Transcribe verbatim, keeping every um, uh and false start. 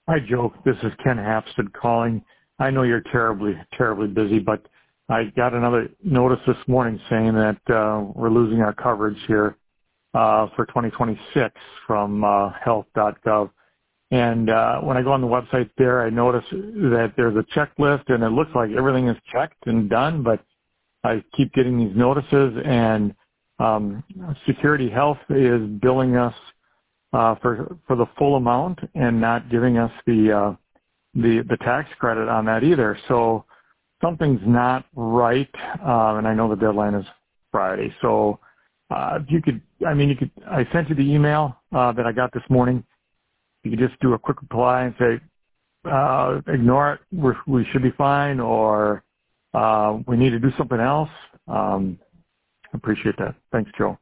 Hi, Joe. This is Ken Hapstead calling. I know you're terribly, terribly busy, but I got another notice this morning saying that uh, we're losing our coverage here uh, for twenty twenty-six from uh, health dot gov. And uh, when I go on the website there, I notice that there's a checklist, and it looks like everything is checked and done, but I keep getting these notices, and um, Security Health is billing us uh, for for the full amount and not giving us the uh, the the tax credit on that either. So something's not right, uh, and I know the deadline is Friday. So uh, if you could, I mean, you could. I sent you the email uh, that I got this morning. You could just do a quick reply and say, uh, ignore it. We're, we should be fine, or uh, we need to do something else. Um, appreciate that. Thanks, Joe.